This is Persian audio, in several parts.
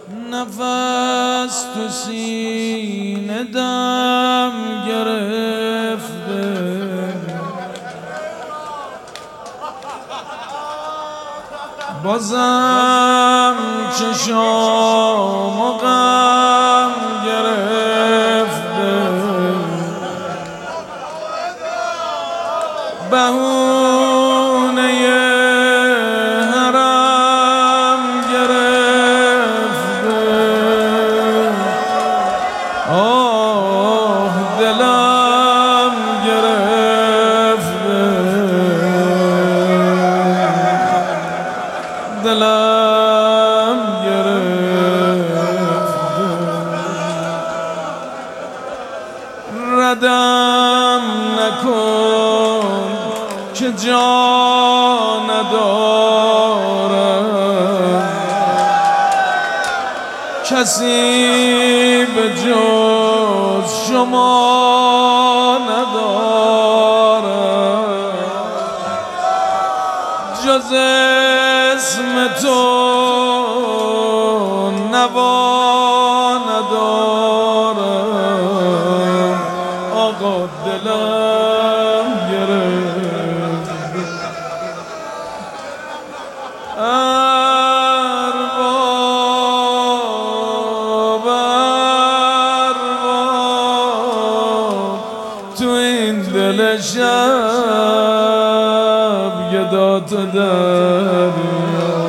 نفس تو سینه دم گرفته، بازم چشام و غم گرفته، بهونه حرم گرفته. آه دلم گرفته، دلم گرفته، ردم نکن که جا ندارم، کسی به جز شما ندارم، جز اسم تو نوا ندارم. آقا دلم گرفت، ارباب تو این دل شب گدا تو دریا،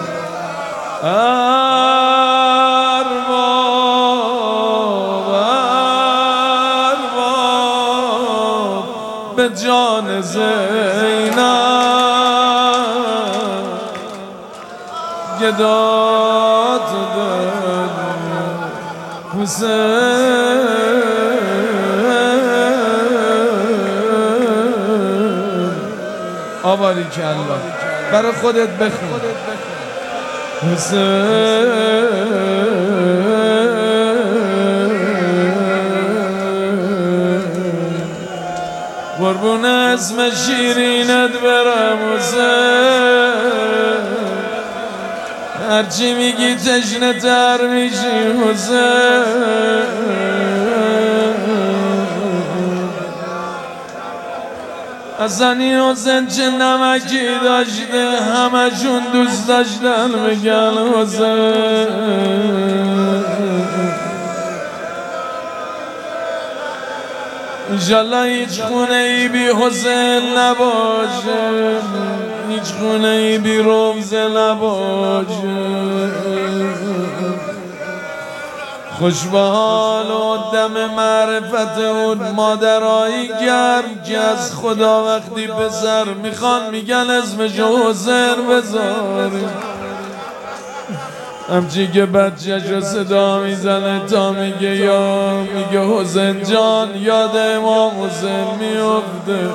ارباب به جان زینب گدا تو دریا. حسین آباری کلا برای خودت بخون. قربون اسم شیرینت برم حسین، هرچی میگی تشنه تر میشی حسین. حسنی حسین چه نمکی داشته، همشون دوست داشتن میگن حسین. انشالله هیچ خونه ای بی حسین نباشه، هیچ خونه ای بی روزه نباشه. خوش به حال و دم معرفت اون مادرایی گرم که از خدا وقتی پسر میخوان میگن اسمشو حسین بذاری. همچی که بچه‌شو صدا میزنه تا میگه یا میگه حسین جان، یاد امام حسین میفته.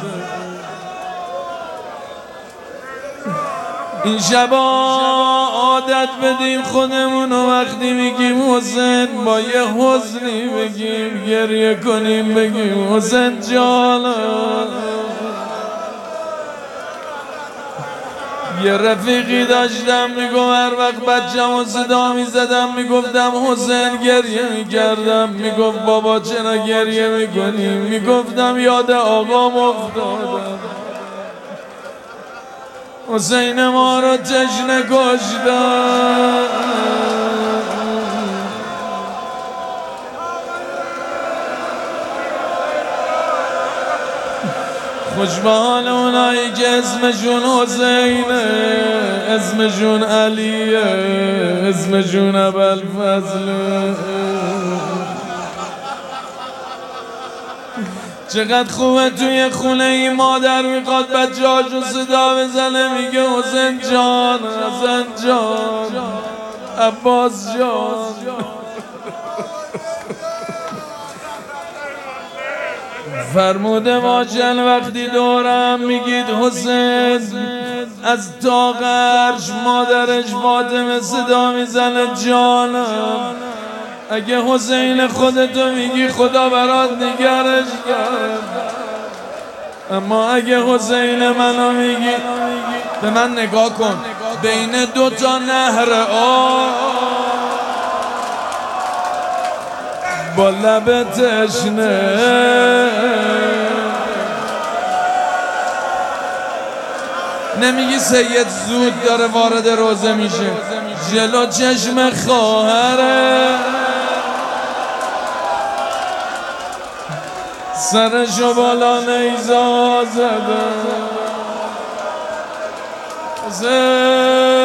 این شبا عادت بدیم خودمونو وقتی میگیم حسین با یه حزنی بگیم، گریه کنیم بگیم حسین جان. یه رفیقی داشتم میگم هر وقت بچه‌مو صدا میزدم میگفتم حسین، گریه میکردم. میگفت بابا چرا گریه میکنی؟ میگفتم یاد آقام افتادم. حسین ما رو تشنه کشتن، خوش به حال اونایی که اسمشون حسینه، اسمشون علیه، اسمشون ابوالفضله. چقدر خوبه توی خونه این مادر میخواد بچه هاشو صدا بزنه میگه حسین جان، حسین جان، عباس جان. فرموده واجل وقتی دورم میگید حسین، از طاق عرش مادرش فاطمه صدا میزنه جانم. اگه حسین خودتو میگی خدا برات نگرش کرد، اما اگه حسین منو میگی، به من نگاه کن، بین دوتا نهر با لب تشنه نمیگی سید زود داره وارد روزه میشه جلو چشم خواهره سرشو بالا نیزا زده